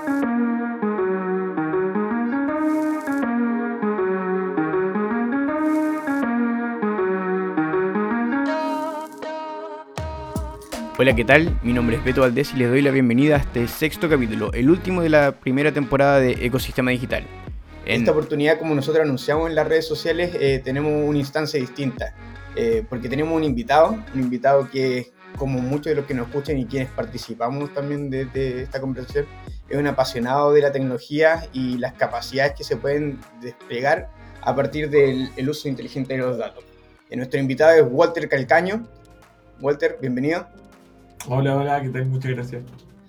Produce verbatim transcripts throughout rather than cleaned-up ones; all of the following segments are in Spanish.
Hola, ¿qué tal? Mi nombre es Beto Valdés y les doy la bienvenida a este sexto capítulo, el último de la primera temporada de Ecosistema Digital. En esta oportunidad, como nosotros anunciamos en las redes sociales, eh, tenemos una instancia distinta, eh, porque tenemos un invitado, un invitado que, como muchos de los que nos escuchan y quienes participamos también de, de esta conversación, es un apasionado de la tecnología y las capacidades que se pueden desplegar a partir del el uso inteligente de los datos. Eh, nuestro invitado es Walter Calcaño. Walter, bienvenido. Hola, hola, ¿qué tal? Muchas gracias.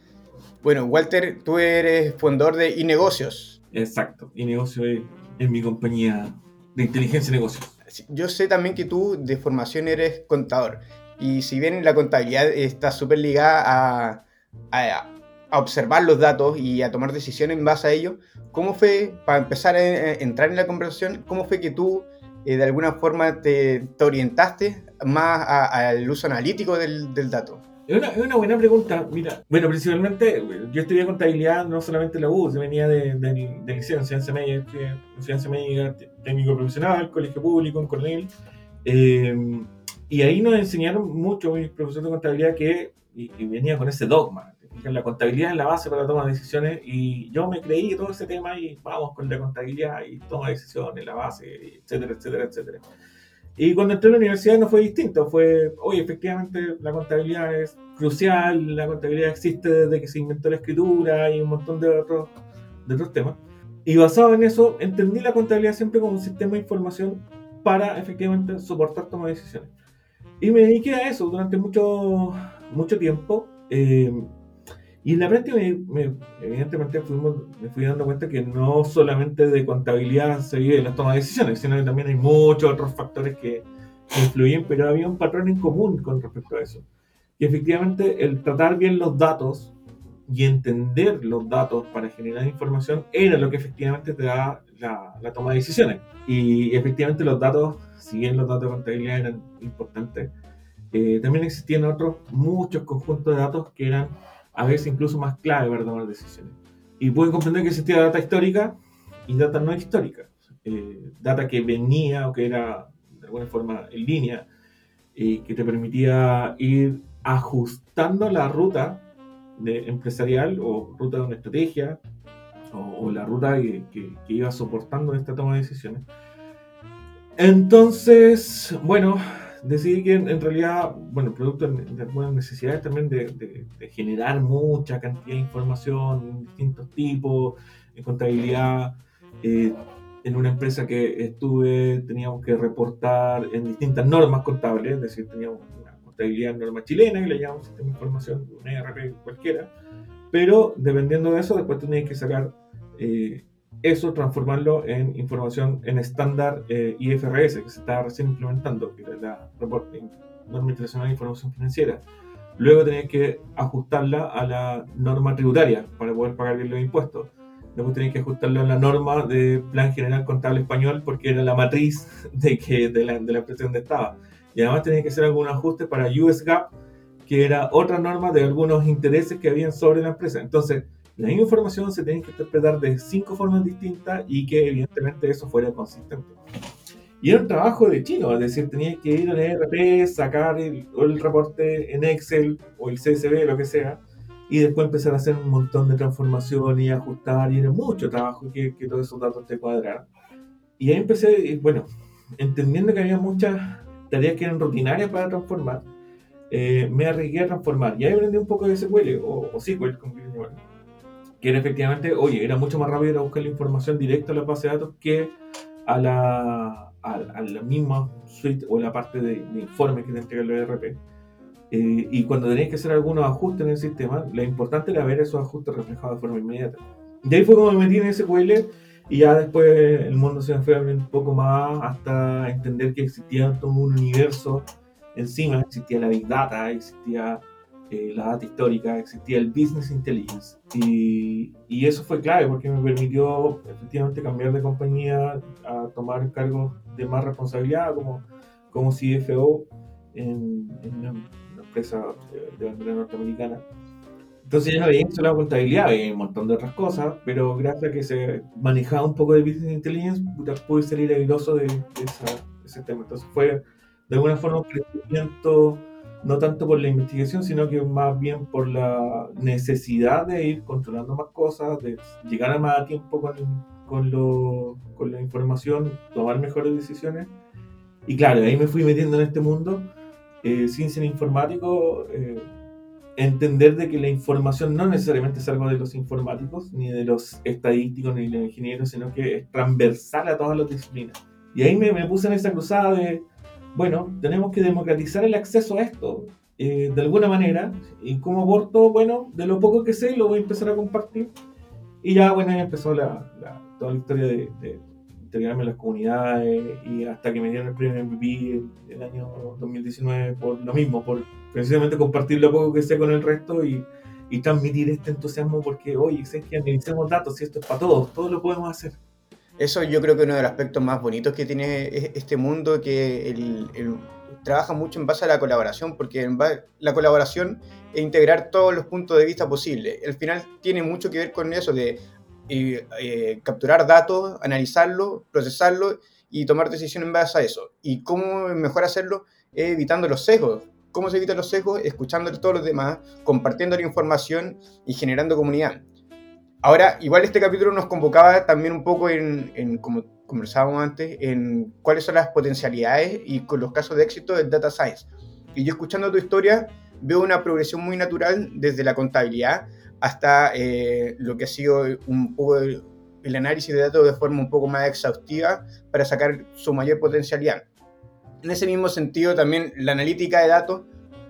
Bueno, Walter, tú eres fundador de iNegocios. Exacto, iNegocio es, es mi compañía de inteligencia de negocios. Yo sé también que tú de formación eres contador, y si bien la contabilidad está súper ligada a, a, a observar los datos y a tomar decisiones en base a ello, ¿cómo fue, para empezar a, a entrar en la conversación, cómo fue que tú eh, de alguna forma te, te orientaste más al uso analítico del, del dato? Es una, es una buena pregunta. Mira, bueno, principalmente yo estudié contabilidad no solamente en la U, yo venía de, de, de liceo en ciencia media, en ciencia media, técnico profesional, colegio público en Cornell. Eh, y ahí nos enseñaron mucho mis profesores de contabilidad que, y, y venía con ese dogma, que la contabilidad es la base para la toma de decisiones, y yo me creí todo ese tema y vamos con la contabilidad y toma de decisiones, la base, etcétera, etcétera, etcétera. Y cuando entré a la universidad no fue distinto, fue, oye, efectivamente la contabilidad es crucial, la contabilidad existe desde que se inventó la escritura y un montón de otros, de otros temas. Y basado en eso, entendí la contabilidad siempre como un sistema de información para efectivamente soportar toma de decisiones. Y me dediqué a eso durante mucho, mucho tiempo. Eh, y en la práctica, me, me, evidentemente, fuimos, me fui dando cuenta que no solamente de contabilidad se vive la toma de decisiones, sino que también hay muchos otros factores que, que influyen, pero había un patrón en común con respecto a eso. Y efectivamente, el tratar bien los datos y entender los datos para generar información era lo que efectivamente te da la, la toma de decisiones. Y efectivamente los datos, si bien los datos de contabilidad eran importantes, eh, también existían otros muchos conjuntos de datos que eran a veces incluso más clave para tomar decisiones. Y pueden comprender que existía data histórica y data no histórica. Eh, data que venía o que era de alguna forma en línea y que te permitía ir ajustando la ruta de empresarial o ruta de una estrategia o, o la ruta que, que, que iba soportando esta toma de decisiones. Entonces, bueno, decidí que en, en realidad, bueno, producto de, de algunas necesidades también de, de, de generar mucha cantidad de información, distintos tipos, en contabilidad, eh, en una empresa que estuve, teníamos que reportar en distintas normas contables, es decir, teníamos una contabilidad en norma chilena, que le llamamos sistema de información, un E R P cualquiera, pero dependiendo de eso, después tenías que sacar eh, eso, transformarlo en información en estándar eh, I F R S, que se estaba recién implementando, que era la norma internacional de información financiera. Luego tenías que ajustarla a la norma tributaria para poder pagar bien los impuestos. Después tenías que ajustarla a la norma de Plan General Contable Español, porque era la matriz de, que, de, la, de la empresa donde estaba. Y además tenías que hacer algunos ajustes para U S GAAP, que era otra norma de algunos intereses que habían sobre la empresa. Entonces, la misma información se tiene que interpretar de cinco formas distintas y que evidentemente eso fuera consistente. Y era un trabajo de chino, es decir, tenía que ir al E R P, sacar el, el reporte en Excel o el C S V, lo que sea, y después empezar a hacer un montón de transformación y ajustar, y era mucho trabajo que, que todos esos datos te cuadraran. Y ahí empecé, bueno, entendiendo que había muchas tareas que eran rutinarias para transformar, eh, me arriesgué a transformar. Y ahí aprendí un poco de S Q L o, o S Q L, como quieren llamarlo, que era efectivamente, oye, era mucho más rápido ir a buscar la información directa a la base de datos que a la, a, a la misma suite o la parte de, de informes que te entrega el E R P. Eh, y cuando tenías que hacer algunos ajustes en el sistema, lo importante era ver esos ajustes reflejados de forma inmediata. Y ahí fue como me metí en S Q L, y ya después el mundo se me fue abriendo un poco más hasta entender que existía todo un universo encima. Existía la Big Data, existía eh, la data histórica, existía el Business Intelligence, y, y eso fue clave porque me permitió efectivamente cambiar de compañía a tomar cargos de más responsabilidad como, como C F O en, en una, una empresa de, de bandera norteamericana, Entonces ya no veía solo la contabilidad, veía un montón de otras cosas, pero gracias a que se manejaba un poco de business intelligence, puta, pude salir airoso de, de, esa, de ese tema. Entonces fue de alguna forma un crecimiento, no tanto por la investigación, sino que más bien por la necesidad de ir controlando más cosas, de llegar a más a tiempo con, con, lo, con la información, tomar mejores decisiones. Y claro, ahí me fui metiendo en este mundo, eh, sin ser informático. Eh, entender de que la información no necesariamente es algo de los informáticos, ni de los estadísticos, ni de los ingenieros, sino que es transversal a todas las disciplinas. Y ahí me, me puse en esa cruzada de, bueno, tenemos que democratizar el acceso a esto, eh, de alguna manera, y como aporto, bueno, de lo poco que sé, lo voy a empezar a compartir. Y ya, bueno, ahí empezó la, la, toda la historia de, de integrarme en las comunidades, y hasta que me dieron el premio M V P el, el año dos mil diecinueve por lo mismo, por precisamente compartir lo poco que sé con el resto y, y transmitir este entusiasmo, porque, oye, sé que analicemos datos y esto es para todos, todos lo podemos hacer. Eso yo creo que es uno de los aspectos más bonitos que tiene este mundo, que el, el, trabaja mucho en base a la colaboración, porque en base, la colaboración es integrar todos los puntos de vista posibles. Al final tiene mucho que ver con eso de eh, eh, capturar datos, analizarlos, procesarlos y tomar decisiones en base a eso. Y cómo mejor hacerlo es evitando los sesgos. ¿Cómo se evitan los sesgos? Escuchando a todos los demás, compartiendo la información y generando comunidad. Ahora, igual este capítulo nos convocaba también un poco en, en, como conversábamos antes, en cuáles son las potencialidades y con los casos de éxito del data science. Y yo, escuchando tu historia, veo una progresión muy natural desde la contabilidad hasta eh, lo que ha sido un poco el, el análisis de datos de forma un poco más exhaustiva para sacar su mayor potencialidad. En ese mismo sentido, también la analítica de datos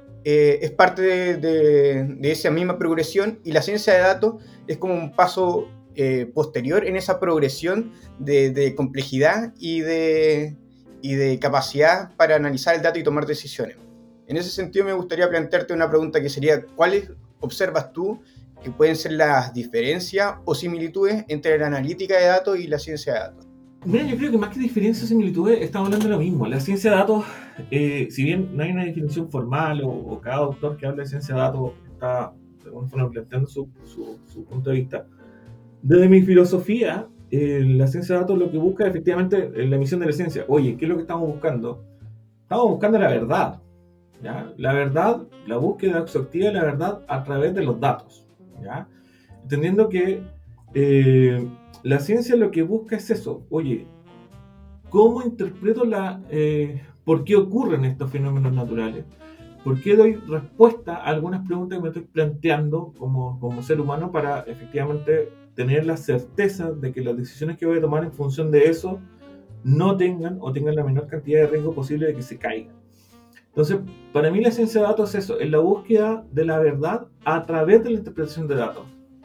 Eh, es parte de, de, de esa misma progresión, y la ciencia de datos es como un paso eh, posterior en esa progresión de, de complejidad y de, y de capacidad para analizar el dato y tomar decisiones. En ese sentido me gustaría plantearte una pregunta que sería: ¿cuáles observas tú que pueden ser las diferencias o similitudes entre la analítica de datos y la ciencia de datos? Mira, yo creo que más que diferencias o similitudes, estamos hablando de lo mismo. La ciencia de datos, eh, si bien no hay una definición formal, o, o cada autor que habla de ciencia de datos está de alguna forma planteando su, su, su punto de vista, desde mi filosofía, eh, la ciencia de datos lo que busca efectivamente es la misión de la ciencia. Oye, ¿qué es lo que estamos buscando? Estamos buscando la verdad, ¿ya? La verdad, la búsqueda exhaustiva de la verdad a través de los datos, ¿ya? Entendiendo que eh, la ciencia lo que busca es eso. Oye, ¿cómo interpreto la, eh, por qué ocurren estos fenómenos naturales? ¿Por qué doy respuesta a algunas preguntas que me estoy planteando como, como ser humano, para efectivamente tener la certeza de que las decisiones que voy a tomar en función de eso no tengan o tengan la menor cantidad de riesgo posible de que se caigan? Entonces, para mí la ciencia de datos es eso, es la búsqueda de la verdad a través de la interpretación de datos.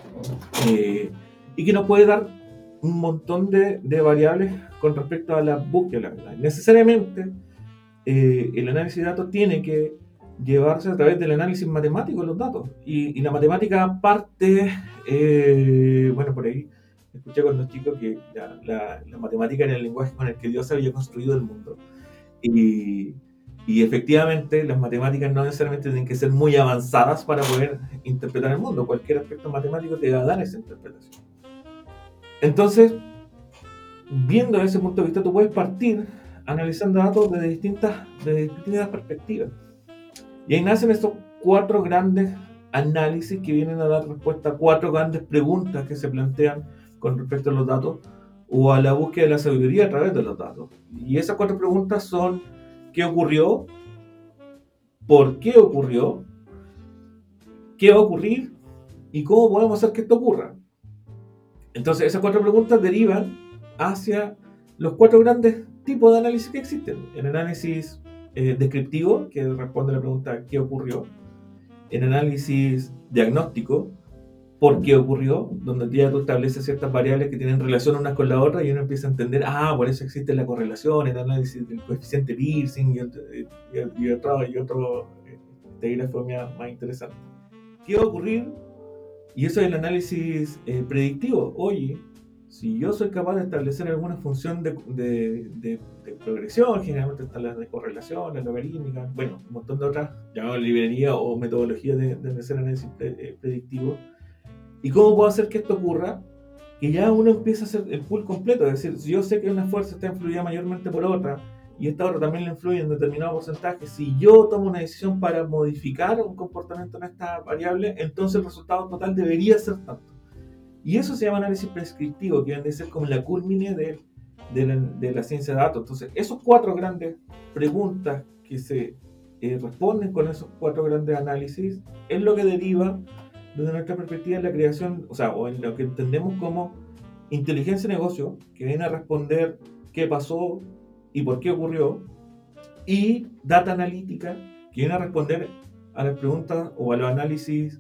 Eh, y que nos puede dar un montón de, de variables con respecto a la búsqueda de la verdad. Necesariamente, eh, el análisis de datos tiene que llevarse a través del análisis matemático de los datos. Y, y la matemática parte, eh, bueno, por ahí escuché cuando chico que la, la, la matemática era el lenguaje con el que Dios había construido el mundo. Y, y efectivamente las matemáticas no necesariamente tienen que ser muy avanzadas para poder interpretar el mundo. Cualquier aspecto matemático te va a dar esa interpretación. Entonces, viendo desde ese punto de vista, tú puedes partir analizando datos desde distintas, desde distintas perspectivas. Y ahí nacen estos cuatro grandes análisis que vienen a dar respuesta a cuatro grandes preguntas que se plantean con respecto a los datos, o a la búsqueda de la sabiduría a través de los datos. Y esas cuatro preguntas son: ¿qué ocurrió? ¿Por qué ocurrió? ¿Qué va a ocurrir? ¿Y cómo podemos hacer que esto ocurra? Entonces, esas cuatro preguntas derivan hacia los cuatro grandes tipos de análisis que existen. El análisis eh, descriptivo, que responde a la pregunta ¿qué ocurrió? El análisis diagnóstico, ¿por qué ocurrió? Donde ya tú estableces ciertas variables que tienen relación unas con la otra, y uno empieza a entender, ah, por eso existe la correlación, el análisis del coeficiente Pearson, y, y, y otro, y otro este fue más interesante. ¿Qué va a ocurrir? Y eso es el análisis eh, predictivo. Oye, si yo soy capaz de establecer alguna función de, de, de, de progresión, generalmente están las de correlación, las logarítmicas, bueno, un montón de otras, llamadas librería o metodologías de, de hacer análisis pre, predictivo. ¿Y cómo puedo hacer que esto ocurra? Que ya uno empieza a hacer el pool completo, es decir, si yo sé que una fuerza está influida mayormente por otra, y esta otra también le influye en determinado porcentaje, si yo tomo una decisión para modificar un comportamiento en esta variable, entonces el resultado total debería ser tanto. Y eso se llama análisis prescriptivo, que viene a ser como la culmine de, de, la, de la ciencia de datos. Entonces, esos cuatro grandes preguntas que se eh, responden con esos cuatro grandes análisis es lo que deriva, desde nuestra perspectiva, en la creación, o sea, o en lo que entendemos como inteligencia de negocio, que viene a responder qué pasó y por qué ocurrió, y data analítica, que viene a responder a las preguntas o a los análisis,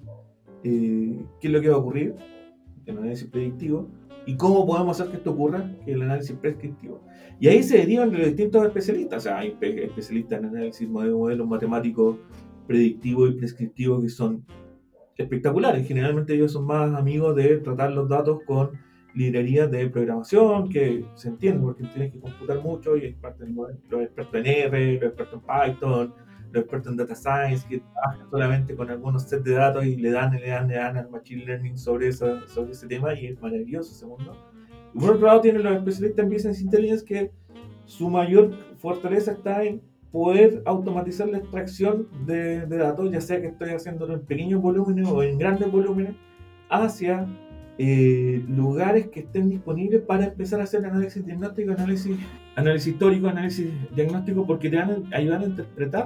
eh, qué es lo que va a ocurrir, el análisis predictivo, y cómo podemos hacer que esto ocurra, que es el análisis prescriptivo. Y ahí se derivan de los distintos especialistas, o sea, hay especialistas en análisis de modelos matemáticos predictivos y prescriptivos que son espectaculares. Generalmente ellos son más amigos de tratar los datos con librerías de programación, que se entiende porque tienes que computar mucho, y expertos, los expertos en R, los expertos en Python, los expertos en Data Science, que trabajan solamente con algunos sets de datos y le dan, le dan, le dan al Machine Learning sobre, esa, sobre ese tema, y es maravilloso ese mundo. Y por otro lado tienen los especialistas en Business Intelligence, que su mayor fortaleza está en poder automatizar la extracción de, de datos, ya sea que estoy haciéndolo en pequeños volúmenes o en grandes volúmenes, hacia eh, lugares que estén disponibles para empezar a hacer análisis diagnóstico, análisis, análisis histórico, análisis diagnóstico, porque te van a ayudar a interpretar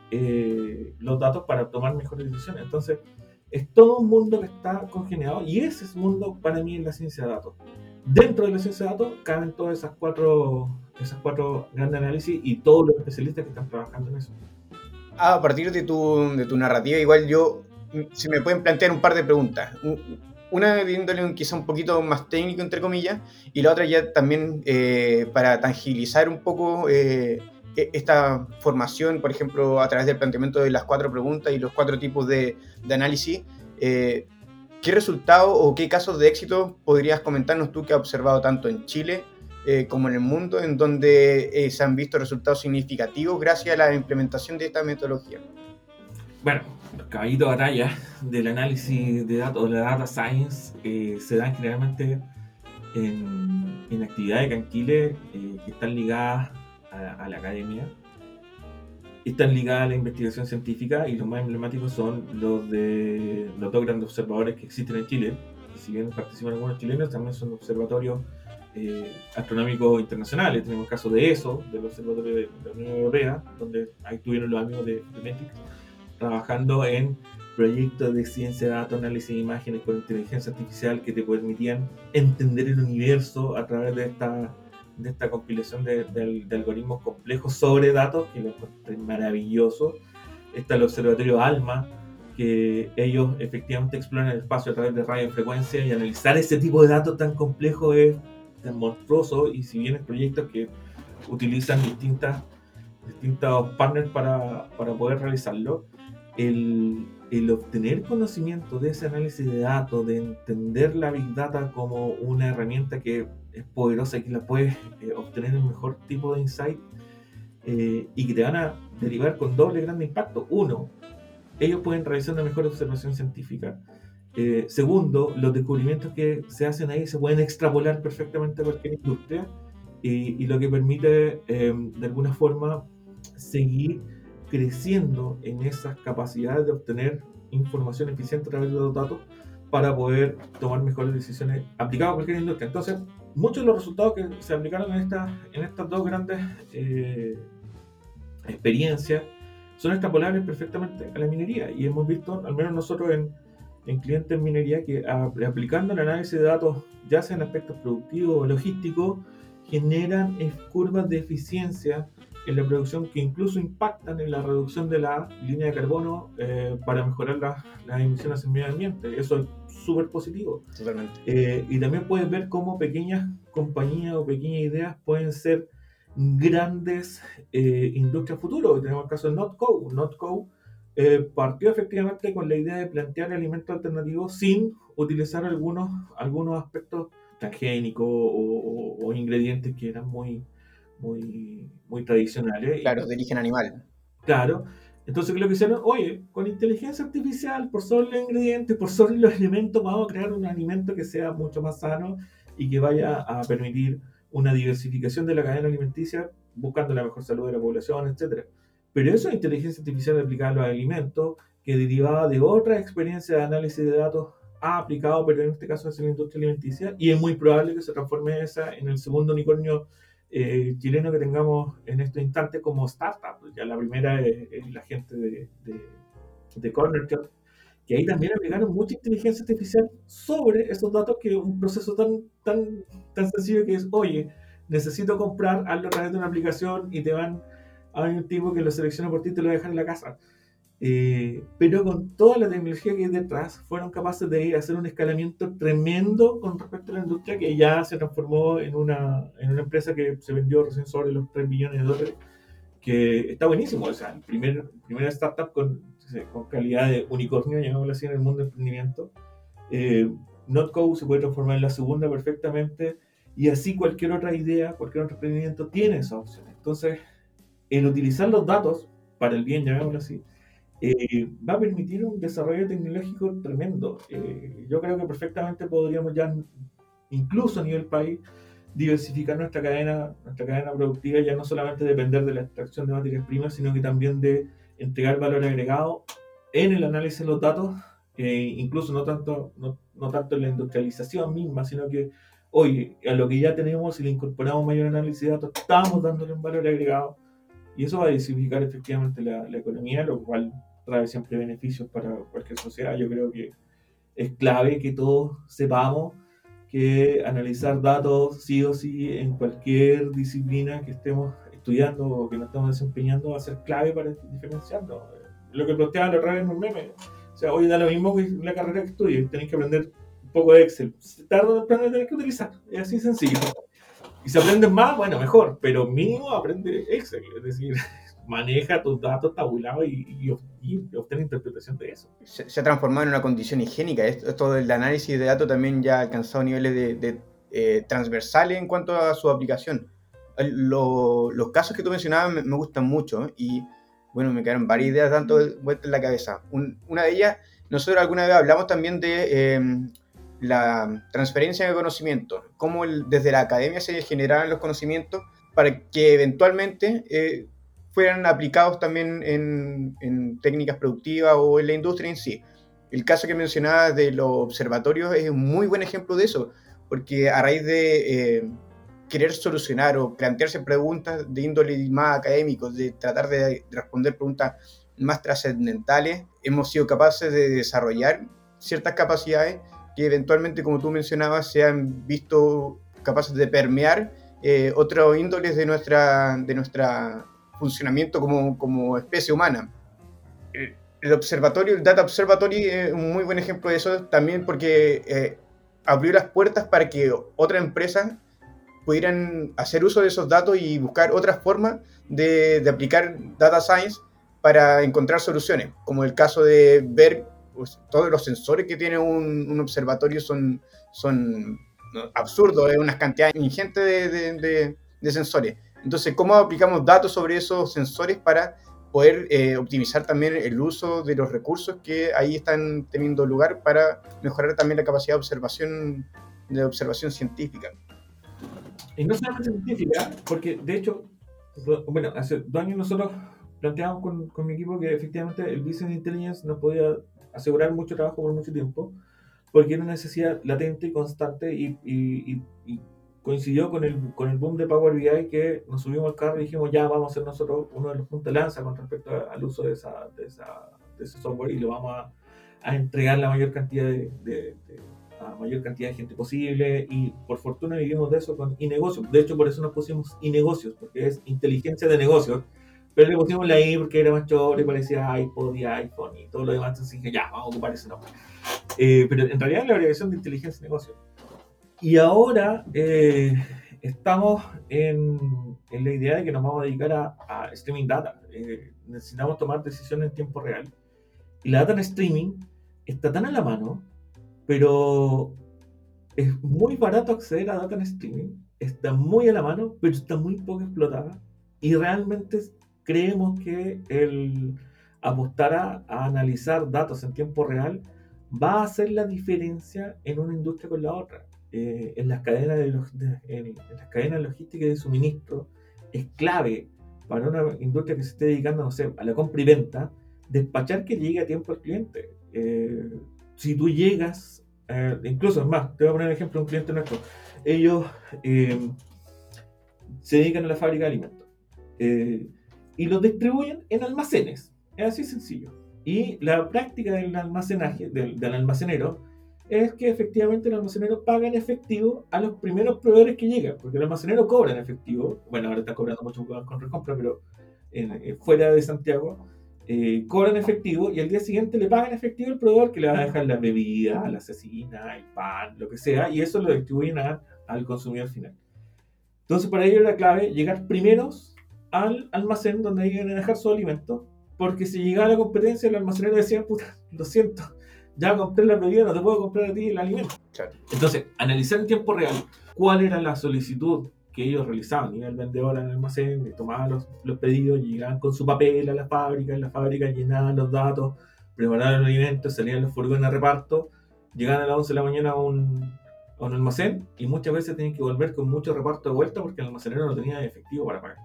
eh, los datos para tomar mejores decisiones. Entonces, es todo un mundo que está congeniado, y ese es mundo para mí en la ciencia de datos. Dentro de la ciencia de datos caben todas esas cuatro, esas cuatro grandes análisis y todos los especialistas que están trabajando en eso. Ah, a partir de tu, de tu narrativa, igual yo, se me pueden plantear un par de preguntas. Una viéndole quizá un poquito más técnico, entre comillas, y la otra ya también eh, para tangibilizar un poco eh, esta formación, por ejemplo, a través del planteamiento de las cuatro preguntas y los cuatro tipos de, de análisis. Eh, ¿Qué resultados o qué casos de éxito podrías comentarnos tú que has observado tanto en Chile eh, como en el mundo, en donde eh, se han visto resultados significativos gracias a la implementación de esta metodología? Bueno, los caballitos de batalla del análisis de datos, de la data science, eh, se dan generalmente en, en actividades que en Chile eh, que están ligadas a, a la academia, están ligadas a la investigación científica, y los más emblemáticos son los de los dos grandes observadores que existen en Chile. Si bien participan algunos chilenos, también son observatorios eh, astronómicos internacionales. Tenemos el caso de E S O, del Observatorio de la Unión Europea, donde ahí estuvieron los amigos de, de Metrix, trabajando en proyectos de ciencia de datos, análisis de imágenes con inteligencia artificial que te permitían entender el universo a través de esta, de esta compilación de, de, de algoritmos complejos sobre datos, que lo encontré maravilloso. Está el Observatorio ALMA, que ellos efectivamente exploran el espacio a través de radiofrecuencia, y analizar ese tipo de datos tan complejos es tan monstruoso. Y si bien es proyectos que utilizan distintas, distintos partners para, para poder realizarlo, el, el obtener conocimiento de ese análisis de datos, de entender la Big Data como una herramienta que es poderosa y que la puedes eh, obtener el mejor tipo de insight, eh, y que te van a derivar con doble grande impacto. Uno, ellos pueden realizar una mejor observación científica. Eh, segundo, los descubrimientos que se hacen ahí se pueden extrapolar perfectamente a cualquier industria, y, y lo que permite eh, de alguna forma seguir creciendo en esas capacidades de obtener información eficiente a través de los datos para poder tomar mejores decisiones aplicadas a cualquier industria. Entonces, muchos de los resultados que se aplicaron en, esta, en estas dos grandes eh, experiencias son extrapolables perfectamente a la minería, y hemos visto, al menos nosotros en, en clientes en minería, que a, aplicando el análisis de datos, ya sea en aspectos productivos o logísticos, generan curvas de eficiencia en la producción que incluso impactan en la reducción de la línea de carbono eh, para mejorar la, las emisiones en medio ambiente. Eso es súper positivo. Totalmente. Eh, y también puedes ver cómo pequeñas compañías o pequeñas ideas pueden ser grandes eh, industrias futuras. Tenemos el caso de Notco. Notco eh, partió efectivamente con la idea de plantear alimentos alternativos sin utilizar algunos, algunos aspectos transgénicos o, o, o ingredientes que eran muy, muy, muy tradicionales. Claro, Y, de origen animal. claro, entonces lo que hicieron, oye, con inteligencia artificial, por sobre los ingredientes, por sobre los elementos, vamos a crear un alimento que sea mucho más sano y que vaya a permitir una diversificación de la cadena alimenticia, buscando la mejor salud de la población, etcétera. Pero eso es inteligencia artificial aplicada a los alimentos, que derivaba de otra experiencia de análisis de datos ha aplicado, pero en este caso es en la industria alimenticia, y es muy probable que se transforme esa en el segundo unicornio eh, chileno que tengamos en este instante como startup. Ya la primera es, es la gente de, de, de Corner Shop, que ahí también aplicaron mucha inteligencia artificial sobre esos datos, que es un proceso tan, tan, tan sencillo que es, oye, necesito comprar, hazlo a través de una aplicación y te van a un tipo que lo selecciona por ti y te lo dejan en la casa. Eh, pero con toda la tecnología que hay detrás, fueron capaces de ir a hacer un escalamiento tremendo con respecto a la industria, que ya se transformó en una, en una empresa que se vendió recién sobre los tres billones de dólares, que está buenísimo. O sea, el primer, primera startup con, con calidad de unicornio, llamémoslo así, en el mundo del emprendimiento. Eh, Notco se puede transformar en la segunda perfectamente, y así cualquier otra idea, cualquier otro emprendimiento tiene esa opción. Entonces, el utilizar los datos para el bien, llamémoslo así, Eh, va a permitir un desarrollo tecnológico tremendo. Eh, yo creo que perfectamente podríamos ya, incluso a nivel país, diversificar nuestra cadena, nuestra cadena productiva, ya no solamente depender de la extracción de materias primas, sino que también de entregar valor agregado en el análisis de los datos, eh, incluso no tanto, no, no tanto en la industrialización misma, sino que hoy a lo que ya tenemos, si le incorporamos mayor análisis de datos, estamos dándole un valor agregado, y eso va a diversificar efectivamente la, la economía, lo cual trae siempre beneficios para cualquier sociedad. Yo creo que es clave que todos sepamos que analizar datos sí o sí en cualquier disciplina que estemos estudiando o que nos estemos desempeñando va a ser clave para diferenciarnos. Lo que planteaba la otra vez en un meme, o sea, hoy da lo mismo que la carrera que estudies, tenéis que aprender un poco de Excel, tarde o temprano lo tenés que utilizar, es así sencillo. Y si aprendes más, bueno, mejor, pero mínimo aprende Excel, es decir, maneja tus datos tabulados y, y, y obtén interpretación de eso. Se, se ha transformado en una condición higiénica. Esto, esto del análisis de datos también ya ha alcanzado niveles de, de eh, transversales en cuanto a su aplicación. Lo, los casos que tú mencionabas me, me gustan mucho, ¿eh? Y bueno, me quedaron varias ideas dando vueltas en la cabeza. Un, una de ellas, nosotros alguna vez hablamos también de eh, la transferencia de conocimiento, cómo el, desde la academia se generaban los conocimientos para que eventualmente eh, fueran aplicados también en, en técnicas productivas o en la industria en sí. El caso que mencionabas de los observatorios es un muy buen ejemplo de eso, porque a raíz de eh, querer solucionar o plantearse preguntas de índole más académico, de tratar de responder preguntas más trascendentales, hemos sido capaces de desarrollar ciertas capacidades que eventualmente, como tú mencionabas, se han visto capaces de permear eh, otros índoles de nuestra, de nuestra funcionamiento como, como especie humana. El, el observatorio, el Data Observatory es un muy buen ejemplo de eso también, porque eh, abrió las puertas para que otras empresas pudieran hacer uso de esos datos y buscar otras formas de, de aplicar data science para encontrar soluciones, como el caso de ver pues, todos los sensores que tiene un, un observatorio son, son absurdos, es una cantidad ingente de, de, de, de sensores. Entonces, ¿cómo aplicamos datos sobre esos sensores para poder eh, optimizar también el uso de los recursos que ahí están teniendo lugar para mejorar también la capacidad de observación, de observación científica? Y no solamente científica, porque de hecho, bueno, hace dos años nosotros planteamos con, con mi equipo que efectivamente el Business Intelligence nos podía asegurar mucho trabajo por mucho tiempo, porque era una necesidad latente y constante, y, y, y, y coincidió con el, con el boom de Power B I, que nos subimos al carro y dijimos, ya vamos a ser nosotros uno de los puntos de lanza con respecto a, al uso de, esa, de, esa, de ese software, y lo vamos a, a entregar la mayor cantidad de, de, de a mayor cantidad de gente posible, y por fortuna vivimos de eso con iNegocios. De hecho, por eso nos pusimos iNegocios, porque es inteligencia de negocios, pero le pusimos la I porque era más choro y parecía iPod y iPhone y todo lo demás, entonces dije, ya, vamos a ocupar ese nombre. Eh, pero en realidad es la abreviación de inteligencia de negocios. Y ahora eh, estamos en, en la idea de que nos vamos a dedicar a, a streaming data. Eh, necesitamos tomar decisiones en tiempo real. Y la data en streaming está tan a la mano, pero es muy barato acceder a data en streaming, está muy a la mano, pero está muy poco explotada. Y realmente creemos que el apostar a, a analizar datos en tiempo real va a hacer la diferencia en una industria con la otra. Eh, en, las cadenas de los, de, en, en las cadenas logísticas de suministro es clave para una industria que se esté dedicando, no sé, a la compra y venta, despachar que llegue a tiempo al cliente. Eh, si tú llegas, eh, incluso es más, te voy a poner el ejemplo de un cliente nuestro. Ellos eh, se dedican a la fábrica de alimentos eh, y los distribuyen en almacenes. Es así sencillo. Y la práctica del almacenaje, del, del almacenero, es que efectivamente el almacenero paga en efectivo a los primeros proveedores que llegan, porque el almacenero cobra en efectivo. Bueno, ahora está cobrando mucho con recompra, pero en, en, fuera de Santiago eh, cobra en efectivo y al día siguiente le paga en efectivo el proveedor que le va a dejar la bebida, la cecina, el pan, lo que sea, y eso lo distribuyen a, al consumidor final. Entonces para ello era clave llegar primeros al almacén donde iban a dejar su alimento, porque si llegaba a la competencia el almacenero decía, puta, lo siento, ya compré la bebida, no te puedo comprar a ti el alimento. Claro. Entonces, analizar en tiempo real cuál era la solicitud que ellos realizaban. Iba el vendedor al almacén, y tomaban los, los pedidos, llegaban con su papel a la fábrica, en la fábrica llenaban los datos, preparaban los alimentos, salían los furgones de reparto, llegaban a las once de la mañana a un, a un almacén y muchas veces tenían que volver con mucho reparto de vuelta porque el almacenero no tenía efectivo para pagar.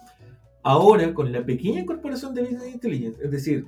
Ahora, con la pequeña incorporación de Business Intelligence, es decir,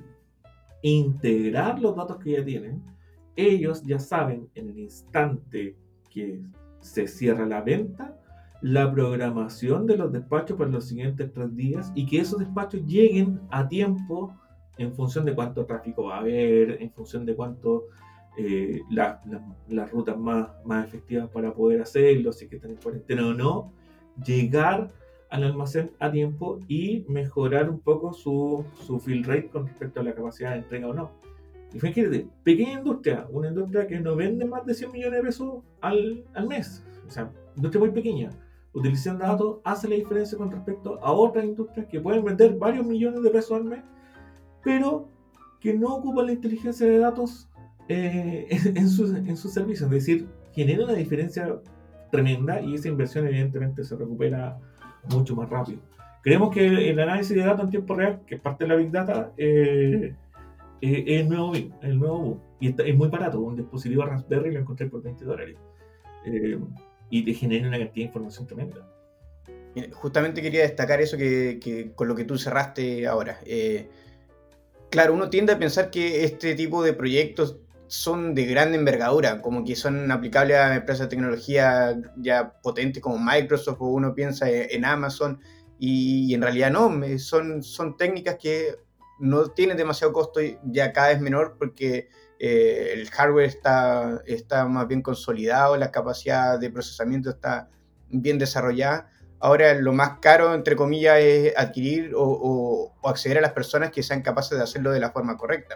integrar los datos que ya tienen, ellos ya saben en el instante que se cierra la venta, la programación de los despachos para los siguientes tres días y que esos despachos lleguen a tiempo en función de cuánto tráfico va a haber, en función de cuánto eh, la, la, las rutas más, más efectivas para poder hacerlo, si es que están en cuarentena o no, llegar al almacén a tiempo y mejorar un poco su, su fill rate con respecto a la capacidad de entrega o no. Y fíjate, pequeña industria, una industria que no vende más de cien millones de pesos al, al mes, o sea, industria muy pequeña, utilizando datos hace la diferencia con respecto a otras industrias que pueden vender varios millones de pesos al mes, pero que no ocupan la inteligencia de datos eh, en sus en su servicios, es decir, genera una diferencia tremenda y esa inversión evidentemente se recupera mucho más rápido. Creemos que el análisis de datos en tiempo real, que es parte de la Big Data, eh, eh, es el nuevo, el nuevo boom. Y está, es muy barato. Un dispositivo Raspberry lo encontré por veinte dólares. Eh, y te genera una cantidad de información tremenda. Justamente quería destacar eso que, que con lo que tú cerraste ahora. Eh, claro, uno tiende a pensar que este tipo de proyectos son de gran envergadura, como que son aplicables a empresas de tecnología ya potentes como Microsoft, o uno piensa en Amazon, y, y en realidad no, son, son técnicas que no tienen demasiado costo y ya cada vez menor porque eh, el hardware está, está más bien consolidado, la capacidad de procesamiento está bien desarrollada. Ahora lo más caro, entre comillas, es adquirir o, o, o acceder a las personas que sean capaces de hacerlo de la forma correcta.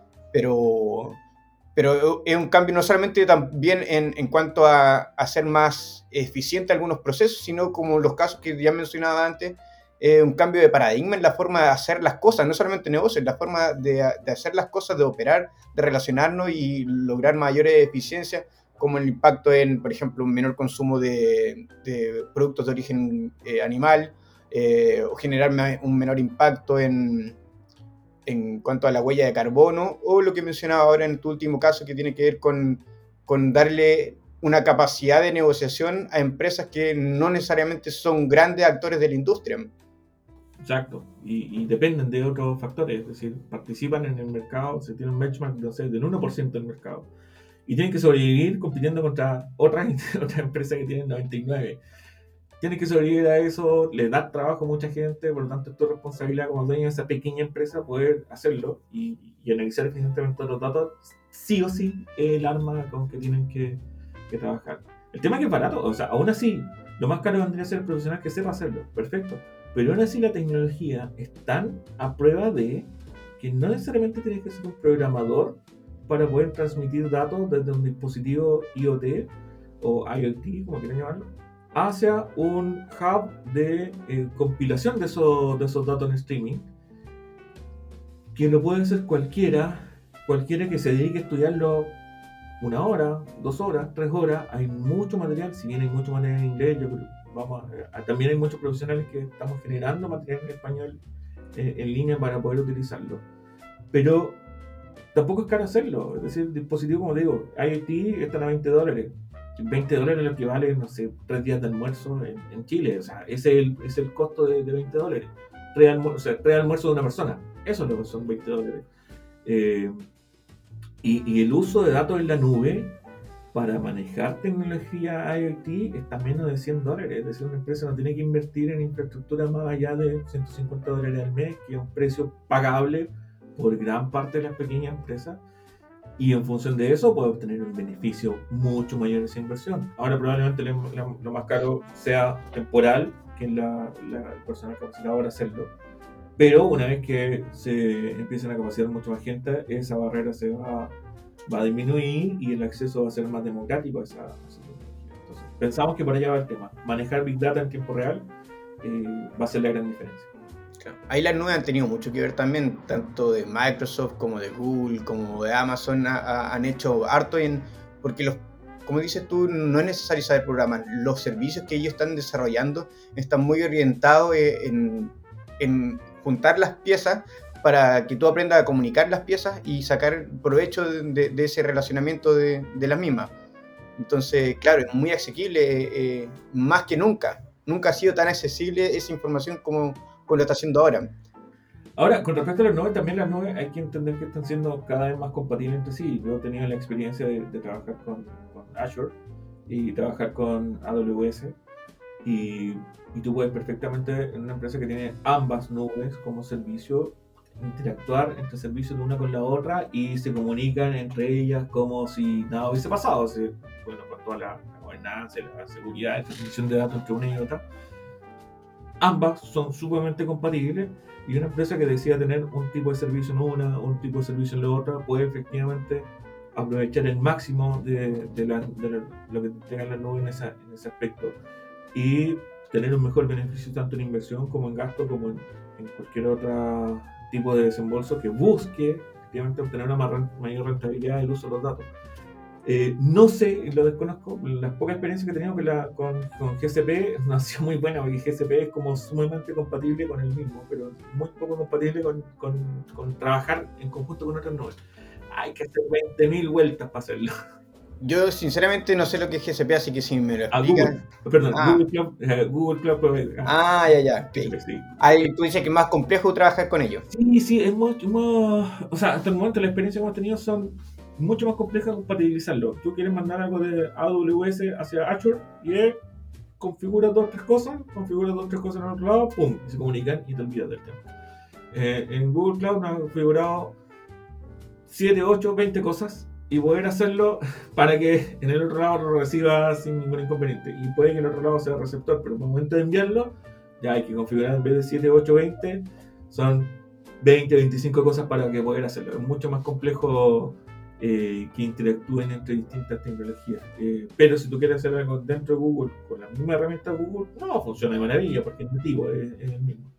Pero... Pero es un cambio no solamente también en, en cuanto a hacer más eficiente algunos procesos, sino como los casos que ya mencionaba antes, eh, un cambio de paradigma en la forma de hacer las cosas, no solamente negocios, en la forma de, de hacer las cosas, de operar, de relacionarnos y lograr mayores eficiencias, como el impacto en, por ejemplo, un menor consumo de, de productos de origen eh, animal, eh, o generar un menor impacto en... en cuanto a la huella de carbono, o lo que mencionaba ahora en tu último caso, que tiene que ver con, con darle una capacidad de negociación a empresas que no necesariamente son grandes actores de la industria. Exacto, y, y dependen de otros factores, es decir, participan en el mercado, se tienen un benchmark, no sé, del uno por ciento del mercado, y tienen que sobrevivir compitiendo contra otras, otras empresas que tienen noventa y nueve. Tienes que sobrevivir a eso, le das trabajo a mucha gente, por lo tanto es tu responsabilidad como dueño de esa pequeña empresa poder hacerlo y, y analizar eficientemente los datos, sí o sí es el arma con que tienen que, que trabajar. El tema es que es barato, o sea, aún así, lo más caro vendría a ser el profesional que sepa hacerlo, perfecto, pero aún así la tecnología es tan a prueba de que no necesariamente tienes que ser un programador para poder transmitir datos desde un dispositivo IoT o IoT, como quieran llamarlo, hacia un hub de eh, compilación de esos, de esos datos en streaming, que lo puede hacer cualquiera, cualquiera que se dedique a estudiarlo una hora, dos horas, tres horas, hay mucho material, si bien hay mucho material en inglés, yo creo, vamos a, también hay muchos profesionales que estamos generando material en español eh, en línea para poder utilizarlo. Pero tampoco es caro hacerlo, es decir, el dispositivo, como digo, I O T están a veinte dólares. veinte dólares lo que vale, no sé, tres días de almuerzo en, en Chile, o sea, ese es el, es el costo de, de veinte dólares. Tres, almu- o sea, tres almuerzos de una persona, eso es lo que son veinte dólares. Eh, y, y el uso de datos en la nube para manejar tecnología I O T está menos de cien dólares. Es decir, una empresa no tiene que invertir en infraestructura más allá de ciento cincuenta dólares al mes, que es un precio pagable por gran parte de las pequeñas empresas. Y en función de eso puede obtener un beneficio mucho mayor de esa inversión. Ahora probablemente lo, lo, lo más caro sea temporal, que es la, la, el personal capacitado para hacerlo. Pero una vez que se empiecen a capacitar mucha más gente, esa barrera se va, va a disminuir y el acceso va a ser más democrático a esa, a esa tecnología. Entonces, pensamos que por allá va el tema. Manejar Big Data en tiempo real eh, va a ser la gran diferencia. Claro. Ahí las nubes han tenido mucho que ver también, tanto de Microsoft como de Google, como de Amazon, ha, ha, han hecho harto en, porque los, como dices tú, no es necesario saber programar. Los servicios que ellos están desarrollando están muy orientados en, en juntar las piezas para que tú aprendas a comunicar las piezas y sacar provecho de, de, de ese relacionamiento de, de las mismas. Entonces, claro, es muy asequible, eh, más que nunca. Nunca ha sido tan accesible esa información como, como lo está haciendo ahora. Ahora, con respecto a las nubes, también las nubes hay que entender que están siendo cada vez más compatibles entre sí. Yo he tenido la experiencia de, de trabajar con, con Azure y trabajar con A W S y, y tú puedes perfectamente en una empresa que tiene ambas nubes como servicio interactuar entre servicios de una con la otra y se comunican entre ellas como si nada hubiese pasado. O sea, bueno, con toda la, la gobernanza, la seguridad, la transmisión de datos entre una y otra. Ambas son sumamente compatibles y una empresa que decida tener un tipo de servicio en una, un tipo de servicio en la otra, puede efectivamente aprovechar el máximo de, de, la, de la, lo que tenga la nube en, esa, en ese aspecto y tener un mejor beneficio tanto en inversión como en gasto, como en, en cualquier otro tipo de desembolso que busque efectivamente obtener una mayor rentabilidad del uso de los datos. Eh, no sé, lo desconozco, las pocas experiencias que he tenido con, la, con, con G C P no ha sido muy buena, porque G C P es como sumamente compatible con el mismo, pero muy poco compatible con, con, con trabajar en conjunto con otras nubes. Hay que hacer veinte mil vueltas para hacerlo. Yo sinceramente no sé lo que es G C P, así que si me lo A explicas... Google, perdón, Ah, Google Cloud, eh, Google Cloud Provider. ah ya, ya. G C P, Okay. sí. Ahí tú dices que es más complejo trabajar con ellos. Sí, sí, es mucho más... O sea, hasta el momento la experiencia que hemos tenido son mucho más complejas compatibilizarlo. Tú quieres mandar algo de A W S hacia Azure y es configuras dos o tres cosas, configuras dos o tres cosas en el otro lado, pum, y se comunican y te olvidas del tema. Eh, en Google Cloud nos han configurado siete, ocho, veinte cosas y poder hacerlo para que en el otro lado lo reciba sin ningún inconveniente. Y puede que el otro lado sea receptor, pero en el momento de enviarlo, ya hay que configurar en vez de siete, ocho, veinte, son veinte, veinticinco cosas para que poder hacerlo. Es mucho más complejo eh, que interactúen entre distintas tecnologías. Eh, pero si tú quieres hacer algo dentro de Google con la misma herramienta de Google, no funciona de maravilla porque es nativo, es, es el mismo.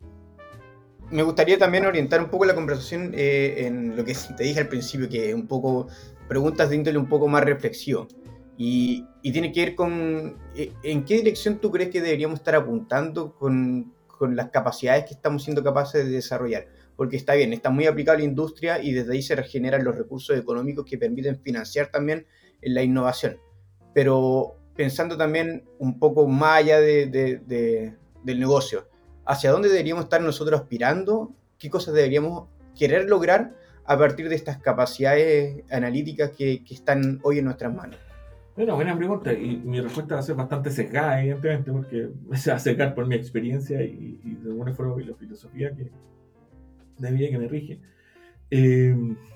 Me gustaría también orientar un poco la conversación eh, en lo que te dije al principio, que es un poco preguntas de índole un poco más reflexivo. Y, y tiene que ver con eh, en qué dirección tú crees que deberíamos estar apuntando con, con las capacidades que estamos siendo capaces de desarrollar. Porque está bien, está muy aplicado a la industria y desde ahí se regeneran los recursos económicos que permiten financiar también la innovación. Pero pensando también un poco más allá de, de, de, del negocio, ¿hacia dónde deberíamos estar nosotros aspirando? ¿Qué cosas deberíamos querer lograr a partir de estas capacidades analíticas que, que están hoy en nuestras manos? Bueno, buena pregunta, y mi respuesta va a ser bastante sesgada, evidentemente, porque se va a secar por mi experiencia y, y de alguna forma la filosofía que, de vida que me rige. Eh,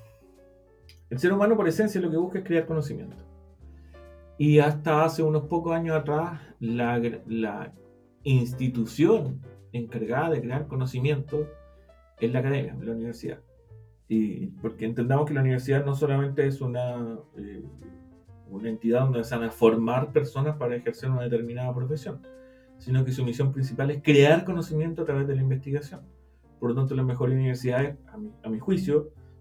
el ser humano, por esencia, lo que busca es crear conocimiento. Y hasta hace unos pocos años atrás, la, la institución encargada de crear conocimiento es la academia, la universidad. Y porque entendamos que la universidad no solamente es una... Eh, una entidad donde se van a formar personas para ejercer una determinada profesión, sino que su misión principal es crear conocimiento a través de la investigación. Por lo tanto, las mejores universidades, a mi, a mi juicio,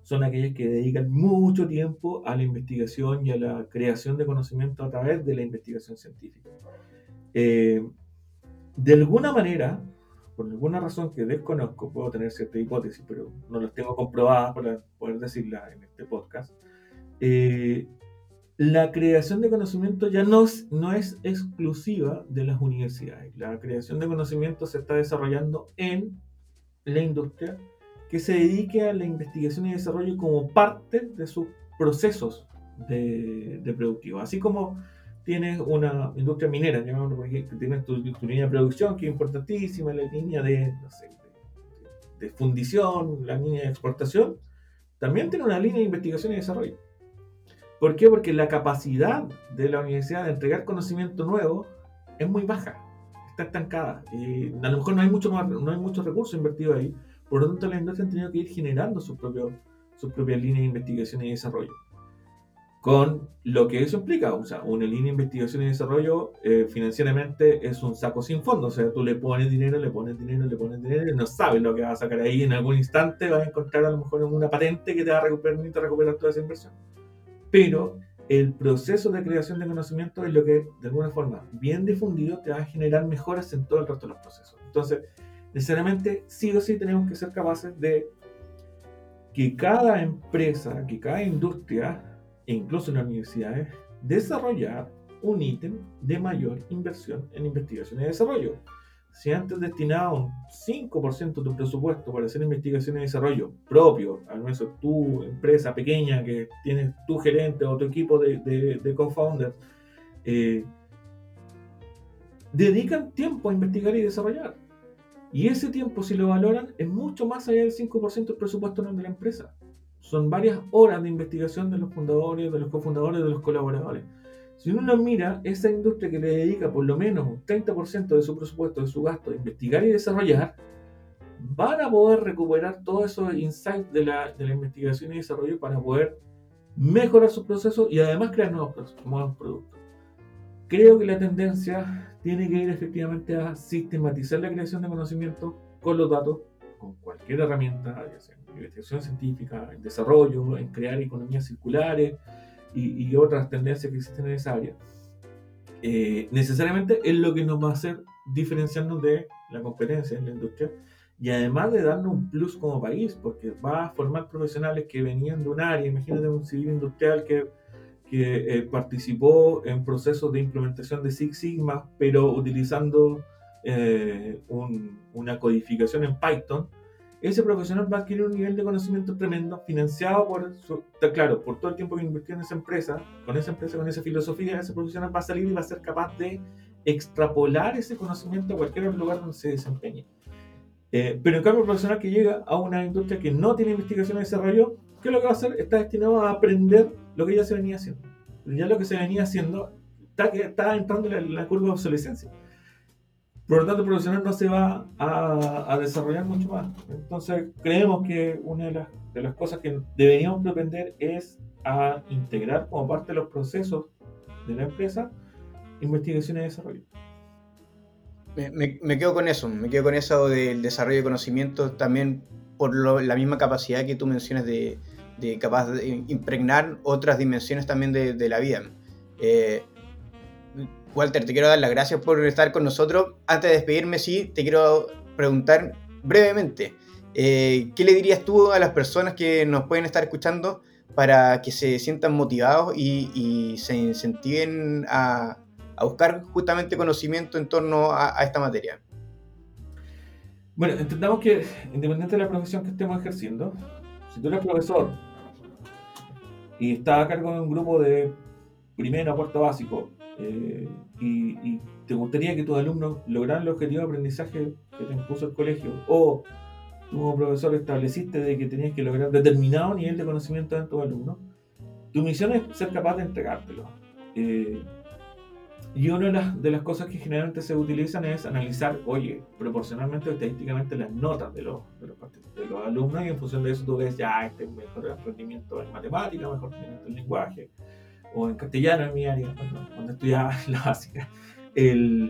son aquellas que dedican mucho tiempo a la investigación y a la creación de conocimiento a través de la investigación científica. Eh, de alguna manera, por alguna razón que desconozco, puedo tener cierta hipótesis, pero no las tengo comprobadas para poder decirlas en este podcast, eh, la creación de conocimiento ya no es, no es exclusiva de las universidades. La creación de conocimiento se está desarrollando en la industria que se dedique a la investigación y desarrollo como parte de sus procesos de, de productivo. Así como tienes una industria minera, llamémoslo por ejemplo, tienes tu, tu línea de producción, que es importantísima, la línea de, no sé, de, de fundición, la línea de exportación, también tiene una línea de investigación y desarrollo. ¿Por qué? Porque la capacidad de la universidad de entregar conocimiento nuevo es muy baja, está estancada. Y a lo mejor no hay mucho más, no hay muchos recursos invertidos ahí. Por lo tanto, la industria ha tenido que ir generando su propio, su propia línea de investigación y desarrollo. Con lo que eso implica, o sea, una línea de investigación y desarrollo eh, financieramente es un saco sin fondo. O sea, tú le pones dinero, le pones dinero, le pones dinero y no sabes lo que vas a sacar ahí. En algún instante vas a encontrar a lo mejor una patente que te va a recuperar, te va a recuperar toda esa inversión. Pero el proceso de creación de conocimiento es lo que, de alguna forma, bien difundido, te va a generar mejoras en todo el resto de los procesos. Entonces, necesariamente, sí o sí tenemos que ser capaces de que cada empresa, que cada industria, e incluso en las universidades, desarrollar un ítem de mayor inversión en investigación y desarrollo. Si antes destinaba un cinco por ciento de tu presupuesto para hacer investigación y desarrollo propio, al menos tu empresa pequeña que tienes tu gerente o tu equipo de, de, de co-founders, eh, dedican tiempo a investigar y desarrollar. Y ese tiempo, si lo valoran, es mucho más allá del cinco por ciento del presupuesto de la empresa. Son varias horas de investigación de los fundadores, de los cofundadores, de los colaboradores. Si uno mira esa industria que le dedica por lo menos un treinta por ciento de su presupuesto, de su gasto, a investigar y desarrollar, van a poder recuperar todos esos insights de la, de la investigación y desarrollo para poder mejorar sus procesos y además crear nuevos, nuevos productos. Creo que la tendencia tiene que ir efectivamente a sistematizar la creación de conocimiento con los datos, con cualquier herramienta, ya sea en investigación científica, en desarrollo, en crear economías circulares y, y otras tendencias que existen en esa área. Eh, necesariamente es lo que nos va a hacer diferenciarnos de la competencia en la industria y además de darnos un plus como país, porque va a formar profesionales que venían de un área, imagínate un civil industrial que que eh, participó en procesos de implementación de Six Sigma, pero utilizando eh, un, una codificación en Python. Ese profesional va a adquirir un nivel de conocimiento tremendo, financiado por, su, claro, por todo el tiempo que invirtió en esa empresa, con esa empresa, con esa filosofía. Ese profesional va a salir y va a ser capaz de extrapolar ese conocimiento a cualquier lugar donde se desempeñe. Eh, pero en cambio, el profesional que llega a una industria que no tiene investigación y desarrollo, ¿qué es lo que va a hacer? Está destinado a aprender lo que ya se venía haciendo. Ya lo que se venía haciendo está, está entrando en la, la curva de obsolescencia. Por lo tanto, el profesional no se va a, a desarrollar mucho más. Entonces, creemos que una de las, de las cosas que deberíamos propender es a integrar como parte de los procesos de la empresa investigación y desarrollo. Me, me, me quedo con eso, me quedo con eso del desarrollo de conocimiento también por lo, la misma capacidad que tú mencionas de, de capaz de impregnar otras dimensiones también de, de la vida. Eh, Walter, te quiero dar las gracias por estar con nosotros. Antes de despedirme, sí, te quiero preguntar brevemente, eh, ¿qué le dirías tú a las personas que nos pueden estar escuchando para que se sientan motivados y, y se incentiven a, a buscar justamente conocimiento en torno a, a esta materia? Bueno, entendamos que independiente de la profesión que estemos ejerciendo, si tú eres profesor y estás a cargo de un grupo de primero a cuarto básico eh, y, y te gustaría que tus alumnos lograran el objetivo de aprendizaje que te impuso el colegio, o tú como profesor estableciste de que tenías que lograr determinado nivel de conocimiento de tus alumnos, tu misión es ser capaz de entregártelo. Eh, y una de las, de las cosas que generalmente se utilizan es analizar, oye, proporcionalmente o estadísticamente las notas de los, de los, de los alumnos, y en función de eso tú ves, ya, este es mejor rendimiento en matemáticas, mejor rendimiento en lenguaje, o en castellano en mi área, cuando, cuando estudiaba la básica. El...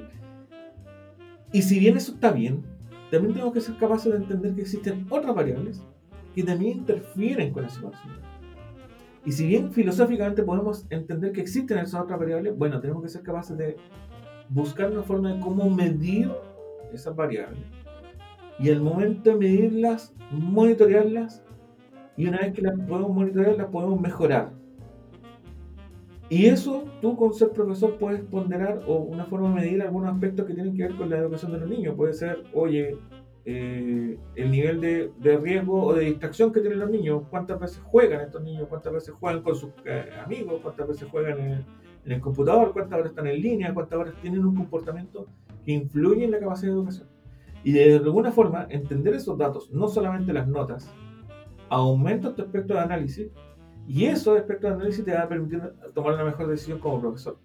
Y si bien eso está bien, también tenemos que ser capaces de entender que existen otras variables que también interfieren con ese conocimiento. Y si bien filosóficamente podemos entender que existen esas otras variables, bueno, tenemos que ser capaces de buscar una forma de cómo medir esas variables. Y al momento de medirlas, monitorearlas, y una vez que las podemos monitorear, las podemos mejorar. Y eso, tú con ser profesor puedes ponderar o una forma de medir algunos aspectos que tienen que ver con la educación de los niños. Puede ser, oye, eh, el nivel de, de riesgo o de distracción que tienen los niños, cuántas veces juegan estos niños, cuántas veces juegan con sus eh, amigos, cuántas veces juegan en el, en el computador, cuántas horas están en línea, cuántas horas tienen un comportamiento que influye en la capacidad de educación. Y de alguna forma, entender esos datos, no solamente las notas, aumenta tu espectro de análisis, y eso espectro de análisis te va a permitir tomar una mejor decisión como profesor,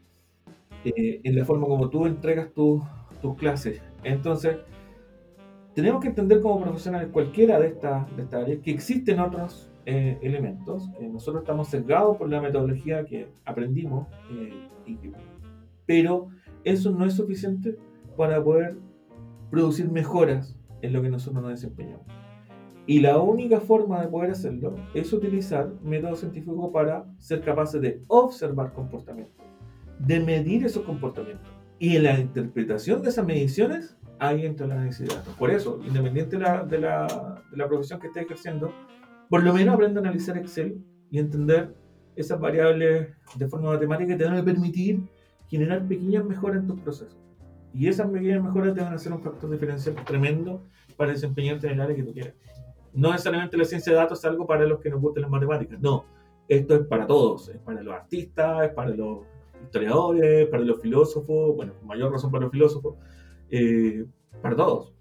eh, en la forma como tú entregas tu, tus clases. Entonces, tenemos que entender como profesionales cualquiera de estas de esta áreas que existen otros eh, elementos, que nosotros estamos sesgados por la metodología que aprendimos, eh, y, pero eso no es suficiente para poder producir mejoras en lo que nosotros nos desempeñamos. Y la única forma de poder hacerlo es utilizar métodos científicos para ser capaces de observar comportamientos, de medir esos comportamientos. Y en la interpretación de esas mediciones, ahí entra el análisis de datos. Por eso, independiente de la, de la, de la profesión que estés ejerciendo, por lo menos aprende a analizar Excel y entender esas variables de forma matemática que te van a permitir generar pequeñas mejoras en tus procesos. Y esas pequeñas mejoras te van a hacer un factor diferencial tremendo para desempeñarte en el área que tú quieras. No necesariamente la ciencia de datos es algo para los que nos gusten las matemáticas, no. Esto es para todos, es para los artistas, es para los historiadores, para los filósofos, bueno, con mayor razón para los filósofos, eh, para todos.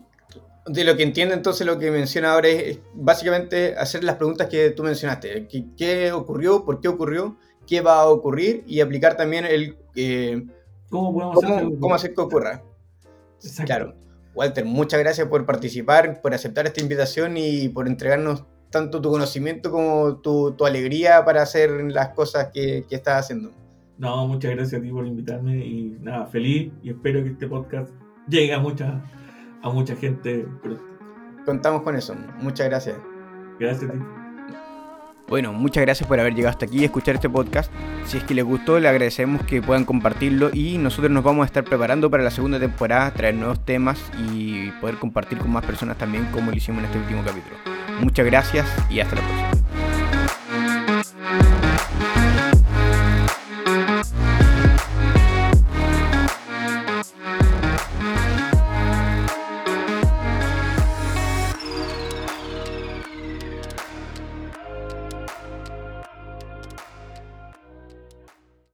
De lo que entiendo entonces lo que menciona ahora es, es básicamente hacer las preguntas que tú mencionaste. ¿Qué, qué ocurrió? ¿Por qué ocurrió? ¿Qué va a ocurrir? Y aplicar también el... Eh, ¿Cómo podemos cómo, hacer que cómo hacer que ocurra? Exacto. Claro. Walter, muchas gracias por participar, por aceptar esta invitación y por entregarnos tanto tu conocimiento como tu, tu alegría para hacer las cosas que, que estás haciendo. No, muchas gracias a ti por invitarme y nada, feliz, y espero que este podcast llegue a mucha, a mucha gente pronto. Contamos con eso. Muchas gracias. Gracias a ti. Bueno, muchas gracias por haber llegado hasta aquí y escuchar este podcast. Si es que les gustó, le agradecemos que puedan compartirlo y nosotros nos vamos a estar preparando para la segunda temporada, traer nuevos temas y poder compartir con más personas también como lo hicimos en este último capítulo. Muchas gracias y hasta la próxima.